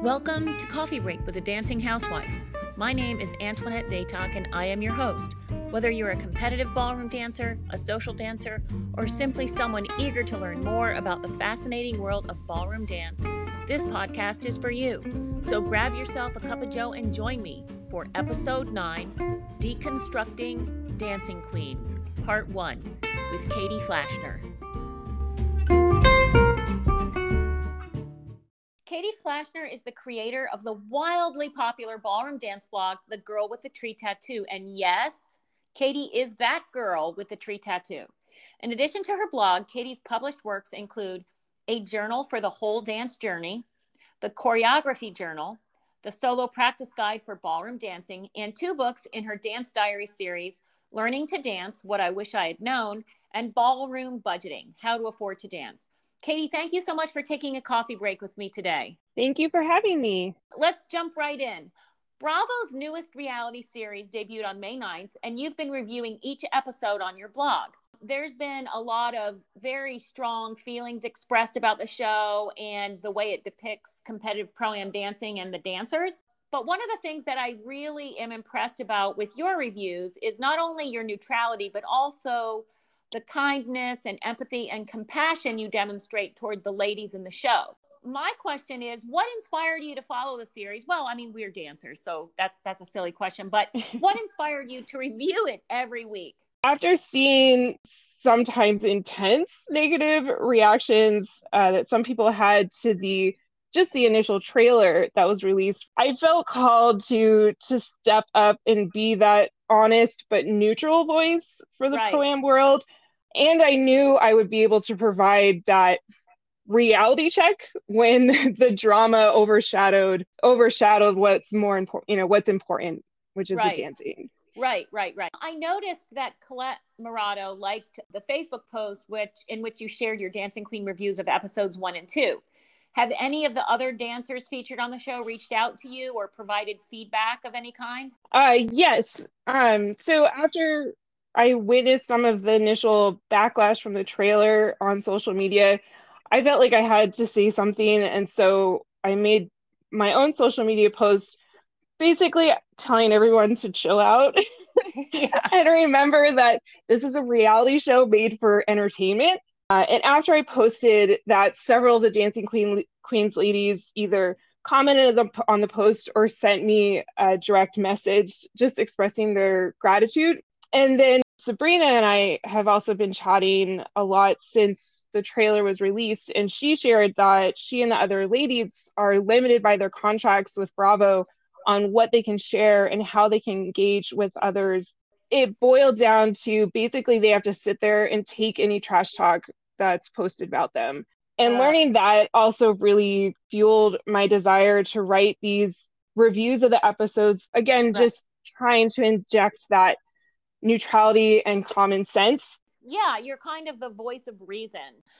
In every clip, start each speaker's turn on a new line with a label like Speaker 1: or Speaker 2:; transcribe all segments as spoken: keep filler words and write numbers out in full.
Speaker 1: Welcome to Coffee Break with a Dancing Housewife. My name is Antoinette Daytok and I am your host. Whether you're a competitive ballroom dancer, a social dancer, or simply someone eager to learn more about the fascinating world of ballroom dance, this podcast is for you. So grab yourself a cup of joe and join me for episode nine, Deconstructing Dancing Queens, part one, with Katie Flashner. Katie Flashner is the creator of the wildly popular ballroom dance blog, The Girl with the Tree Tattoo. And yes, Katie is that girl with the tree tattoo. In addition to her blog, Katie's published works include a journal for the whole dance journey, the choreography journal, the solo practice guide for ballroom dancing, and two books in her dance diary series, Learning to Dance, What I Wish I Had Known, and Ballroom Budgeting, How to Afford to Dance. Katie, thank you so much for taking a coffee break with me today.
Speaker 2: Thank you for having me.
Speaker 1: Let's jump right in. Bravo's newest reality series debuted on May ninth, and you've been reviewing each episode on your blog. There's been a lot of very strong feelings expressed about the show and the way it depicts competitive pro-am dancing and the dancers. But one of the things that I really am impressed about with your reviews is not only your neutrality, but also the kindness and empathy and compassion you demonstrate toward the ladies in the show. My question is, what inspired you to follow the series? Well, I mean, we're dancers, so that's that's a silly question, but what inspired you to review it every week?
Speaker 2: After seeing sometimes intense negative reactions uh, that some people had to the just the initial trailer that was released, I felt called to to step up and be that honest but neutral voice for the
Speaker 1: Right.
Speaker 2: pro-am world. And I knew I would be able to provide that reality check when the drama overshadowed overshadowed what's more important, you know, what's important, which is
Speaker 1: Right.
Speaker 2: the dancing.
Speaker 1: Right, right, right. I noticed that Colette Murado liked the Facebook post which in which you shared your Dancing Queen reviews of episodes one and two. Have any of the other dancers featured on the show reached out to you or provided feedback of any kind?
Speaker 2: Uh, yes. Um, so after I witnessed some of the initial backlash from the trailer on social media, I felt like I had to say something. And so I made my own social media post basically telling everyone to chill out
Speaker 1: Yeah.
Speaker 2: and remember that this is a reality show made for entertainment. Uh, and after I posted that, several of the Dancing Queen Queens ladies either commented on the post or sent me a direct message just expressing their gratitude. And then Sabrina and I have also been chatting a lot since the trailer was released, and she shared that she and the other ladies are limited by their contracts with Bravo on what they can share and how they can engage with others. It boiled down to basically they have to sit there and take any trash talk that's posted about them. And
Speaker 1: Uh,
Speaker 2: learning that also really fueled my desire to write these reviews of the episodes. Again,
Speaker 1: Right.
Speaker 2: just trying to inject that neutrality and common sense.
Speaker 1: Yeah, you're kind of the voice of reason.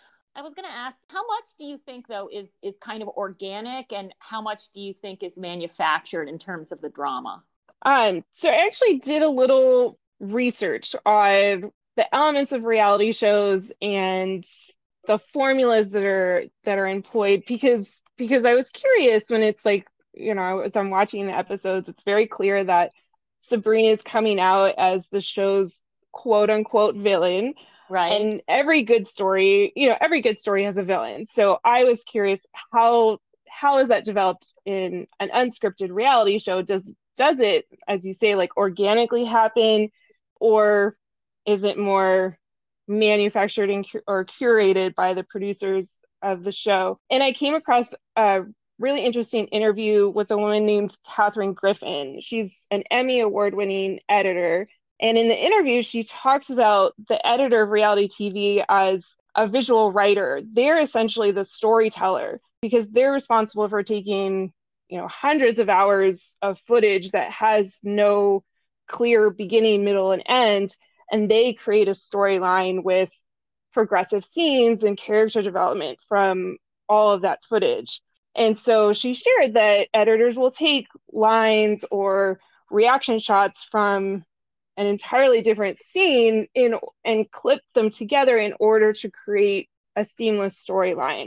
Speaker 1: I was going to ask, how much do you think, though, is is kind of organic, and how much do you think is manufactured in terms of the drama?
Speaker 2: Um, so I actually did a little research on the elements of reality shows and the formulas that are that are employed because because I was curious when it's like, you know, as I'm watching the episodes, it's very clear that Sabrina is coming out as the show's quote unquote villain.
Speaker 1: Right.
Speaker 2: And every good story, you know, every good story has a villain. So I was curious, how how is that developed in an unscripted reality show? Does does it, as you say, like organically happen, or is it more manufactured and cu- or curated by the producers of the show? And I came across a really interesting interview with a woman named Catherine Griffin. She's an Emmy award-winning editor. And in the interview, she talks about the editor of reality T V as a visual writer. They're essentially the storyteller because they're responsible for taking, you know, hundreds of hours of footage that has no clear beginning, middle, and end. And they create a storyline with progressive scenes and character development from all of that footage. And so she shared that editors will take lines or reaction shots from an entirely different scene in and clip them together in order to create a seamless storyline.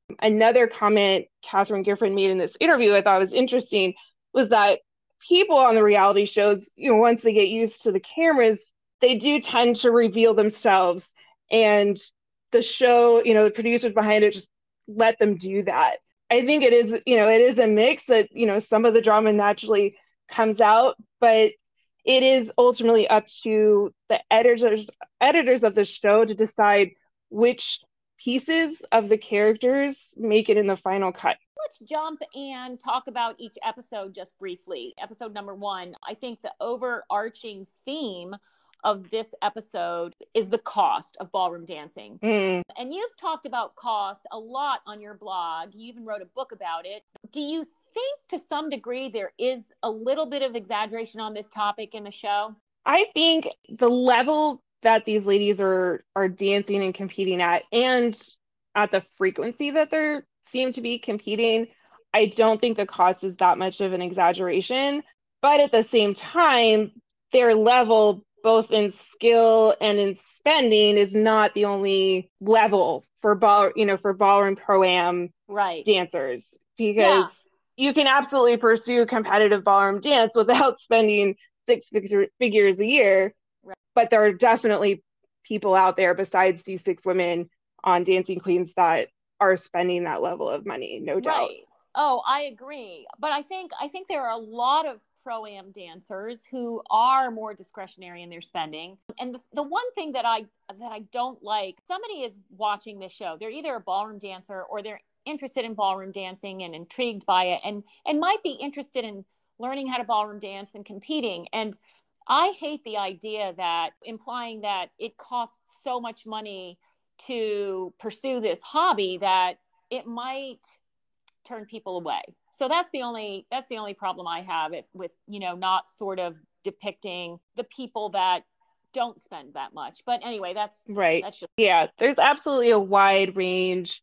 Speaker 2: Another comment Katherine Gifford made in this interview I thought was interesting was that people on the reality shows, you know, once they get used to the cameras, they do tend to reveal themselves. And the show, you know, the producers behind it just let them do that. I think it is, you know, it is a mix that, you know, some of the drama naturally comes out, but it is ultimately up to the editors editors of the show to decide which pieces of the characters make it in the final cut.
Speaker 1: Let's jump and talk about each episode just briefly. Episode number one, I think the overarching theme of this episode is the cost of ballroom dancing.
Speaker 2: Mm.
Speaker 1: And you've talked about cost a lot on your blog. You even wrote a book about it. Do you think to some degree there is a little bit of exaggeration on this topic in the show?
Speaker 2: I think the level that these ladies are are dancing and competing at, and at the frequency that they're seem to be competing, I don't think the cost is that much of an exaggeration. But at the same time, their level, both in skill and in spending, is not the only level for ball, you know, for ballroom pro-am
Speaker 1: right.
Speaker 2: dancers, because
Speaker 1: yeah.
Speaker 2: you can absolutely pursue competitive ballroom dance without spending six figure, figures a year. Right. But there are definitely people out there besides these six women on Dancing Queens that are spending that level of money, no doubt.
Speaker 1: Right. Oh, I agree. But I think I think there are a lot of pro-am dancers who are more discretionary in their spending. And the, the one thing that I that I don't like, somebody is watching this show, they're either a ballroom dancer or they're interested in ballroom dancing and intrigued by it, and and might be interested in learning how to ballroom dance and competing. And I hate the idea that implying that it costs so much money to pursue this hobby that it might turn people away. So that's the only that's the only problem I have it, with, you know, not sort of depicting the people that don't spend that much. But anyway, that's
Speaker 2: right.
Speaker 1: That's just
Speaker 2: yeah. There's absolutely a wide range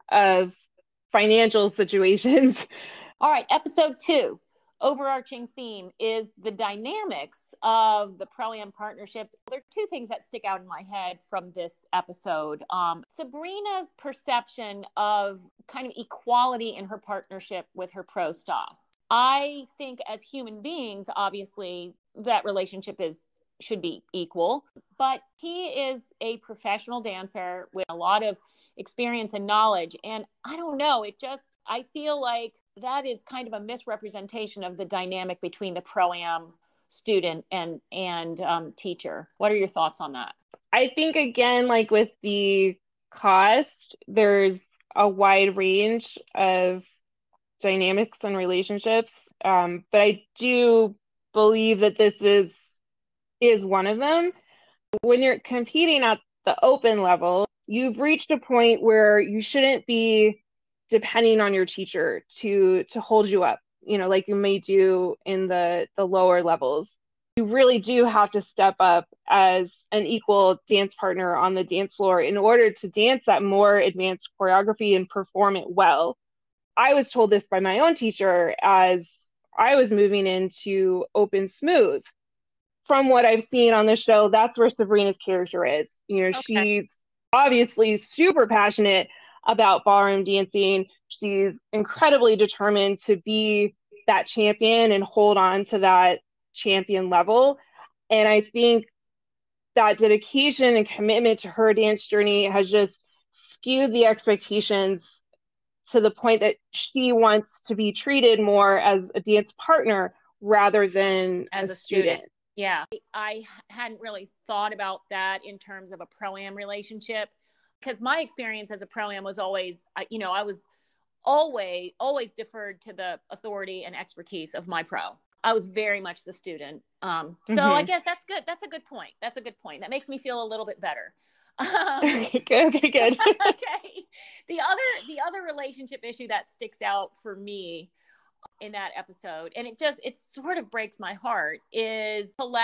Speaker 2: of financial situations.
Speaker 1: All right, episode two. Overarching theme is the dynamics of the pro-am partnership. There are two things that stick out in my head from this episode. Um, Sabrina's perception of kind of equality in her partnership with her pro Stas. I think as human beings, obviously, that relationship is should be equal, but he is a professional dancer with a lot of experience and knowledge. And I don't know, it just, I feel like that is kind of a misrepresentation of the dynamic between the pro-am student and, and um, teacher. What are your thoughts on that?
Speaker 2: I think, again, like with the cost, there's a wide range of dynamics and relationships. Um, but I do believe that this is is one of them. When you're competing at the open level, you've reached a point where you shouldn't be depending on your teacher to to hold you up, you know, like you may do in the the lower levels. You really do have to step up as an equal dance partner on the dance floor in order to dance that more advanced choreography and perform it well. I was told this by my own teacher as I was moving into open smooth. From what I've seen on the show, that's where Sabrina's character is. You know, okay. She's obviously super passionate about ballroom dancing. She's incredibly determined to be that champion and hold on to that champion level. And I think that dedication and commitment to her dance journey has just skewed the expectations to the point that she wants to be treated more as a dance partner rather than
Speaker 1: as a, a
Speaker 2: student.
Speaker 1: student. Yeah, I hadn't really thought about that in terms of a pro-am relationship, because my experience as a pro-am was always, you know, I was always, always deferred to the authority and expertise of my pro. I was very much the student. Um, so mm-hmm. I guess that's good. That's a good point. That's a good point. That makes me feel a little bit better. Um,
Speaker 2: okay, good. good.
Speaker 1: okay. The other, the other relationship issue that sticks out for me in that episode, and it just, it sort of breaks my heart, is Colette's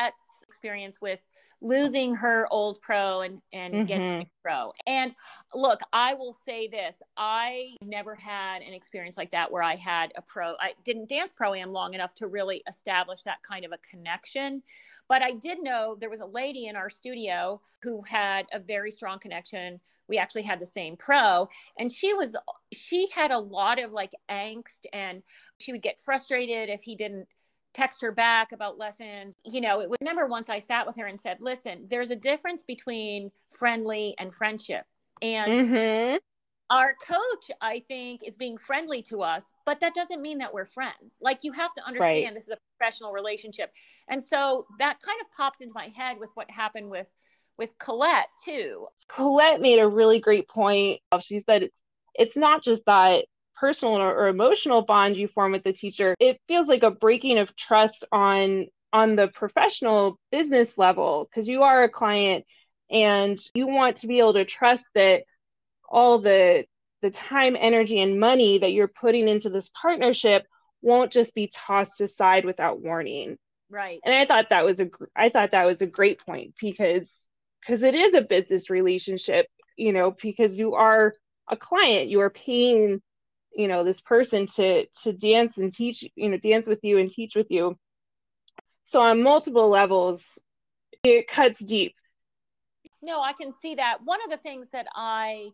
Speaker 1: experience with losing her old pro and, and
Speaker 2: Mm-hmm.
Speaker 1: getting a pro. And look, I will say this, I never had an experience like that where I had a pro. I didn't dance pro-am long enough to really establish that kind of a connection. But I did know there was a lady in our studio who had a very strong connection. We actually had the same pro, and she was, she had a lot of like angst, and she would get frustrated if he didn't text her back about lessons. You know, it, remember once I sat with her and said, listen, there's a difference between friendly and friendship. And
Speaker 2: Mm-hmm.
Speaker 1: our coach, I think, is being friendly to us, but that doesn't mean that we're friends. Like, you have to understand
Speaker 2: Right.
Speaker 1: this is a professional relationship. And so that kind of popped into my head with what happened with, with Colette too.
Speaker 2: Colette made a really great point. She said it's, it's not just that personal or, or emotional bond you form with the teacher. It feels like a breaking of trust on on the professional business level, because you are a client and you want to be able to trust that all the the time, energy, and money that you're putting into this partnership won't just be tossed aside without warning.
Speaker 1: Right.
Speaker 2: And I thought that was a I thought that was a great point, because because it is a business relationship, you know, because you are a client, you are paying, you know, this person to to dance and teach, you know, dance with you and teach with you. So on multiple levels, it cuts deep.
Speaker 1: No, I can see that. One of the things that I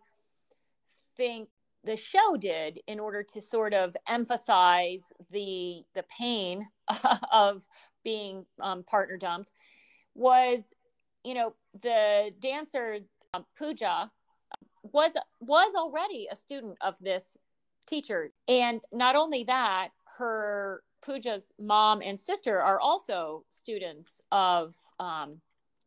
Speaker 1: think the show did in order to sort of emphasize the the pain of being um, partner dumped was, you know, the dancer um, Pooja was was already a student of this teacher, and not only that, her Pooja's mom and sister are also students of um,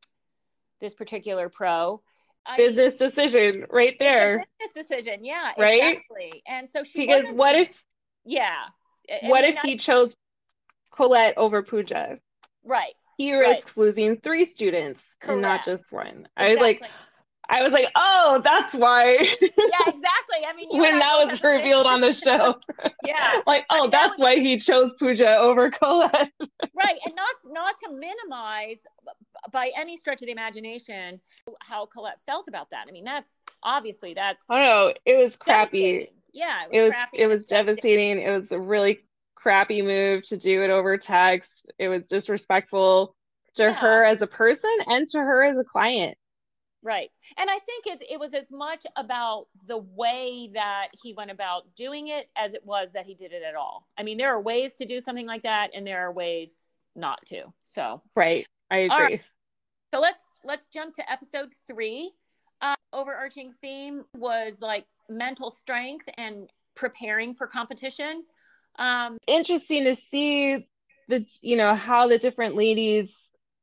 Speaker 1: this particular pro. I
Speaker 2: Business
Speaker 1: mean,
Speaker 2: decision right there.
Speaker 1: it's a business decision. Yeah,
Speaker 2: Right?
Speaker 1: exactly. And so she
Speaker 2: Because
Speaker 1: wasn't,
Speaker 2: what if
Speaker 1: yeah. I
Speaker 2: what
Speaker 1: mean,
Speaker 2: if
Speaker 1: not,
Speaker 2: he chose Colette over Pooja?
Speaker 1: right,
Speaker 2: He
Speaker 1: right.
Speaker 2: risks losing three students and not
Speaker 1: Correct.
Speaker 2: just one. I was like,
Speaker 1: Exactly.
Speaker 2: I was like, oh, that's why.
Speaker 1: Yeah, exactly. I mean, you and
Speaker 2: When
Speaker 1: I
Speaker 2: that
Speaker 1: both have
Speaker 2: was
Speaker 1: the same.
Speaker 2: revealed on the show.
Speaker 1: Yeah.
Speaker 2: Like,
Speaker 1: I
Speaker 2: oh,
Speaker 1: mean, that
Speaker 2: that's
Speaker 1: was
Speaker 2: why he chose Pooja over Colette.
Speaker 1: right. And not, not to minimize by any stretch of the imagination how Colette felt about that. I mean, that's obviously that's
Speaker 2: I don't know. It was crappy.
Speaker 1: devastating. Yeah, it was
Speaker 2: It was
Speaker 1: crappy
Speaker 2: it
Speaker 1: and
Speaker 2: was
Speaker 1: it's devastating.
Speaker 2: devastating. It was a really crappy move to do it over text. It was disrespectful to
Speaker 1: Yeah.
Speaker 2: her as a person and to her as a client.
Speaker 1: Right. And I think it, it was as much about the way that he went about doing it as it was that he did it at all. I mean, there are ways to do something like that and there are ways not to. So,
Speaker 2: Right. I
Speaker 1: all right.
Speaker 2: agree.
Speaker 1: So let's, let's jump to episode three. Uh, overarching theme was like mental strength and preparing for competition. Um,
Speaker 2: Interesting to see the, you know, how the different ladies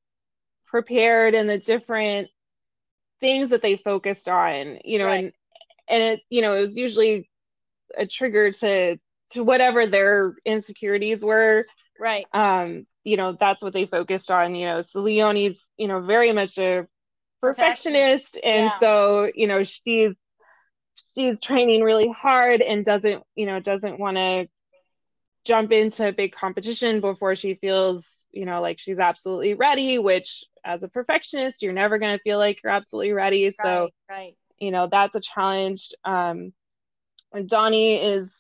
Speaker 2: prepared and the different things that they focused on, you know,
Speaker 1: right.
Speaker 2: and and it, you know, it was usually a trigger to to whatever their insecurities were.
Speaker 1: Right.
Speaker 2: Um, you know, that's what they focused on. You know, so Leonie's, you know, very much a
Speaker 1: Perfection.
Speaker 2: perfectionist, and
Speaker 1: Yeah.
Speaker 2: so, you know, she's she's training really hard and doesn't, you know, doesn't want to jump into a big competition before she feels, you know, like she's absolutely ready, which as a perfectionist, you're never going to feel like you're absolutely ready. So,
Speaker 1: Right. Right.
Speaker 2: you know, that's a challenge. Um, and Donnie is,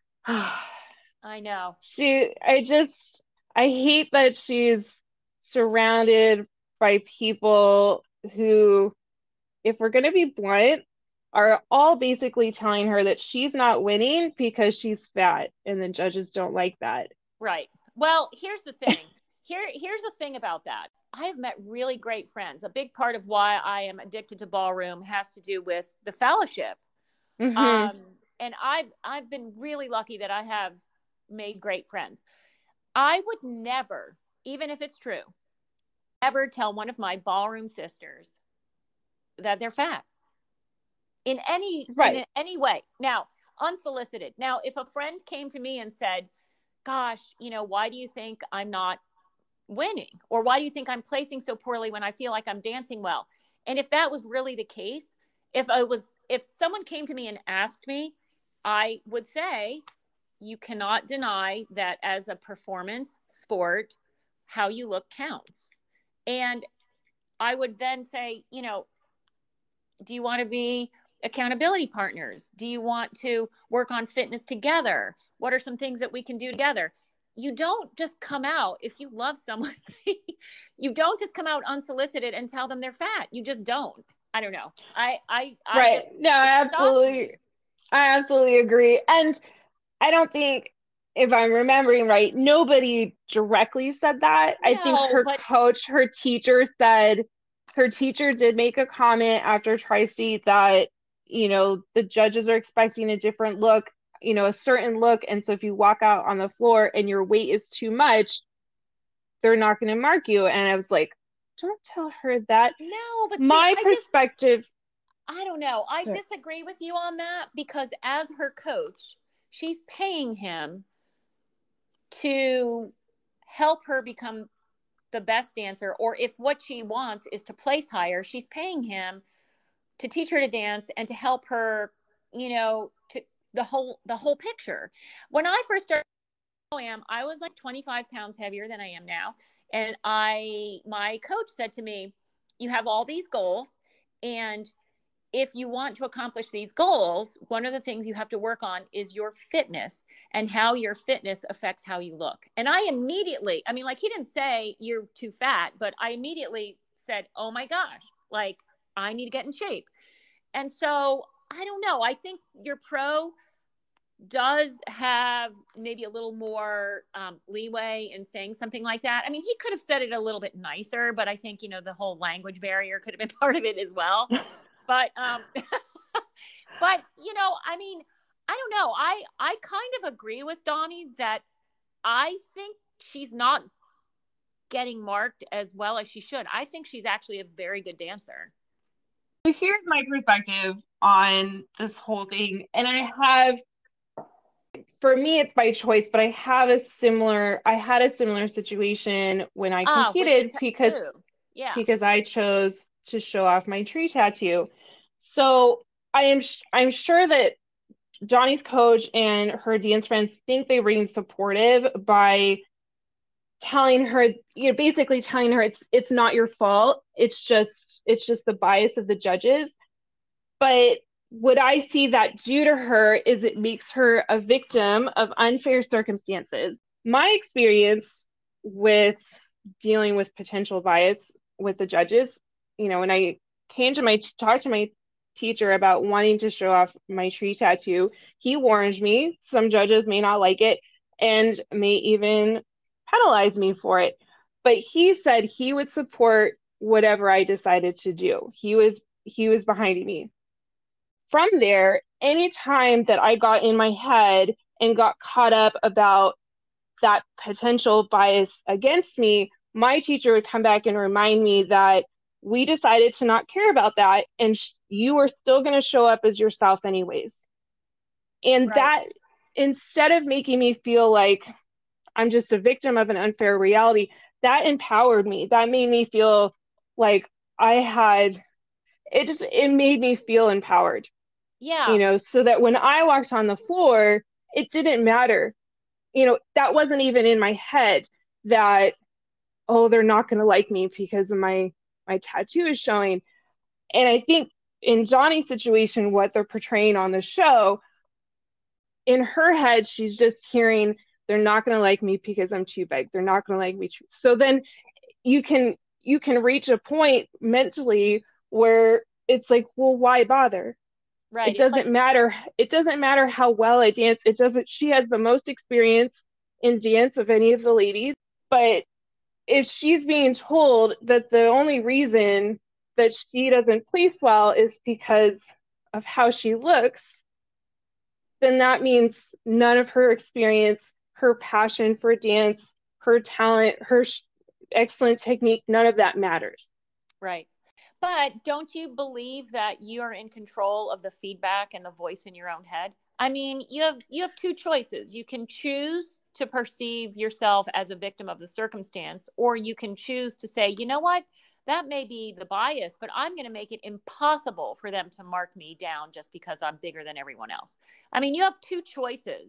Speaker 1: I know.
Speaker 2: she, I just, I hate that she's surrounded by people who, if we're going to be blunt, are all basically telling her that she's not winning because she's fat, and the judges don't like that.
Speaker 1: Right. Well, here's the thing. Here, here's the thing about that. I have met really great friends. A big part of why I am addicted to ballroom has to do with the fellowship.
Speaker 2: Mm-hmm.
Speaker 1: Um, and I've I've been really lucky that I have made great friends. I would never, even if it's true, ever tell one of my ballroom sisters that they're fat in any
Speaker 2: Right.
Speaker 1: in any way. Now, unsolicited. Now, if a friend came to me and said, "Gosh, you know, why do you think I'm not winning? Or why do you think I'm placing so poorly when I feel like I'm dancing well?" And if that was really the case, if I was, if someone came to me and asked me, I would say, you cannot deny that as a performance sport, how you look counts. And I would then say, you know, do you want to be accountability partners? Do you want to work on fitness together? What are some things that we can do together? You don't just come out, if you love someone, you don't just come out unsolicited and tell them they're fat. You just don't. I don't know. I, I, I
Speaker 2: Right.
Speaker 1: just,
Speaker 2: No, I absolutely, I absolutely agree. And I don't think, if I'm remembering right, nobody directly said that. I think
Speaker 1: no,
Speaker 2: her
Speaker 1: but
Speaker 2: coach, her teacher said, her teacher did make a comment after Tri-State that, you know, the judges are expecting a different look, you know, a certain look. And so if you walk out on the floor and your weight is too much, they're not going to mark you. And I was like, don't tell her that.
Speaker 1: no, but see,
Speaker 2: My
Speaker 1: I just,
Speaker 2: perspective,
Speaker 1: I don't know. I disagree with you on that, because as her coach, she's paying him to help her become the best dancer, or if what she wants is to place higher, she's paying him to teach her to dance and to help her, you know, to the whole the whole picture. When I first started am I was like twenty-five pounds heavier than I am now, and I my coach said to me, you have all these goals, and if you want to accomplish these goals, one of the things you have to work on is your fitness and how your fitness affects how you look. And I immediately, I mean, like, he didn't say you're too fat, but I immediately said, oh my gosh, like, I need to get in shape. And so I don't know. I think your pro does have maybe a little more um, leeway in saying something like that. I mean, he could have said it a little bit nicer, but I think, you know, the whole language barrier could have been part of it as well. But, um, but, you know, I mean, I don't know. I, I kind of agree with Donnie that I think she's not getting marked as well as she should. I think she's actually a very good dancer.
Speaker 2: So here's my perspective on this whole thing. And I have, for me, it's by choice, but I have a similar, I had a similar situation when I
Speaker 1: Ah, with the
Speaker 2: competed because,
Speaker 1: tattoo. Yeah.
Speaker 2: because I chose to show off my tree tattoo. So I am, I'm sure that Donnie's coach and her dance friends think they were being supportive by telling her, you know, basically telling her it's it's not your fault. It's just it's just the bias of the judges. But what I see that do to her is it makes her a victim of unfair circumstances. My experience with dealing with potential bias with the judges, you know, when I came to my talk to my teacher about wanting to show off my tree tattoo, he warned me some judges may not like it and may even penalize me for it. But he said he would support whatever I decided to do. He was he was behind me. From there, anytime that I got in my head and got caught up about that potential bias against me, my teacher would come back and remind me that we decided to not care about that, and sh- you are still going to show up as yourself anyways. And
Speaker 1: Right.
Speaker 2: that, instead of making me feel like I'm just a victim of an unfair reality, that empowered me. That made me feel like I had, it just, it made me feel empowered,
Speaker 1: Yeah.
Speaker 2: you know, so that when I walked on the floor, it didn't matter. You know, that wasn't even in my head that, oh, they're not going to like me because of my, my tattoo is showing. And I think in Johnny's situation, what they're portraying on the show, in her head, she's just hearing, they're not going to like me because I'm too big. They're not going to like me. Too. So then you can, you can reach a point mentally where it's like, well, why bother?
Speaker 1: Right.
Speaker 2: It
Speaker 1: It's
Speaker 2: doesn't
Speaker 1: like,
Speaker 2: matter. It doesn't matter how well I dance. It doesn't, she has the most experience in dance of any of the ladies. But if she's being told that the only reason that she doesn't place well is because of how she looks, then that means none of her experience, her passion for dance, her talent, her sh- excellent technique, none of that matters.
Speaker 1: right. But don't you believe that you are in control of the feedback and the voice in your own head? I mean, you have you have two choices. You can choose to perceive yourself as a victim of the circumstance, or you can choose to say, you know what? That may be the bias, but I'm going to make it impossible for them to mark me down just because I'm bigger than everyone else. I mean, you have two choices.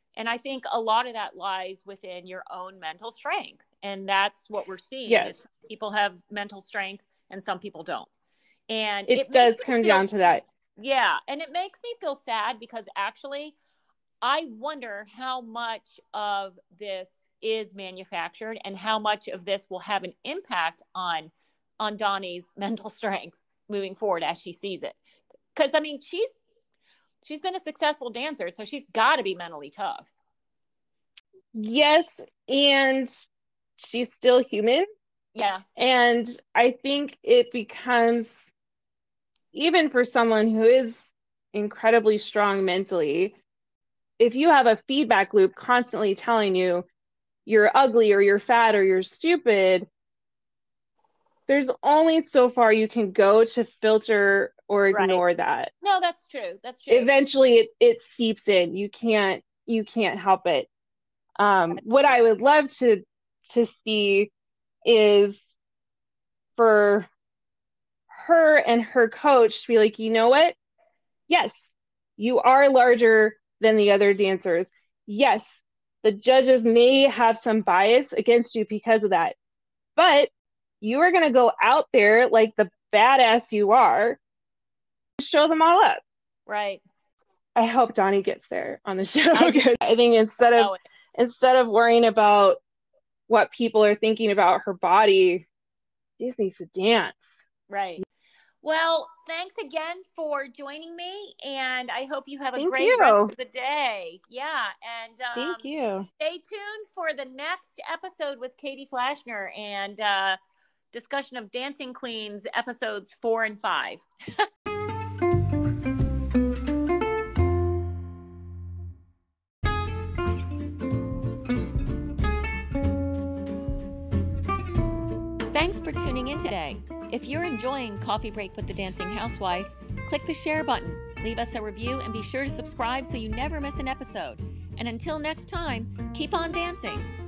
Speaker 1: And I think a lot of that lies within your own mental strength. And that's what we're seeing.
Speaker 2: Yes.
Speaker 1: Is people have mental strength and some people don't. And
Speaker 2: it,
Speaker 1: it
Speaker 2: does
Speaker 1: makes me
Speaker 2: come
Speaker 1: feel-
Speaker 2: down to that.
Speaker 1: Yeah. And it makes me feel sad because actually I wonder how much of this is manufactured and how much of this will have an impact on, on Donnie's mental strength moving forward as she sees it. Because, I mean, she's, she's been a successful dancer, so she's got to be mentally tough.
Speaker 2: Yes, and she's still human.
Speaker 1: Yeah.
Speaker 2: And I think it becomes, even for someone who is incredibly strong mentally, if you have a feedback loop constantly telling you you're ugly or you're fat or you're stupid, there's only so far you can go to filter or ignore
Speaker 1: Right.
Speaker 2: that.
Speaker 1: No, that's true. That's true.
Speaker 2: Eventually it, it seeps in. You can't you can't help it. Um, what I would love to to see is for her and her coach to be like, you know what? Yes, you are larger than the other dancers. Yes, the judges may have some bias against you because of that. But you are going to go out there like the badass you are, show them all up.
Speaker 1: Right.
Speaker 2: I hope Donnie gets there on the show.
Speaker 1: I,
Speaker 2: because I think instead of instead of worrying about what people are thinking about her body, she just needs to dance.
Speaker 1: Right. Well, thanks again for joining me, and I hope you have a
Speaker 2: Thank
Speaker 1: great
Speaker 2: you.
Speaker 1: rest of the day. Yeah, and um,
Speaker 2: Thank you.
Speaker 1: Stay tuned for the next episode with Katie Flashner and uh, discussion of Dancing Queens episodes four and five. Thanks for tuning in today. If you're enjoying Coffee Break with the Dancing Housewife, click the share button, leave us a review, and be sure to subscribe so you never miss an episode. And until next time, keep on dancing.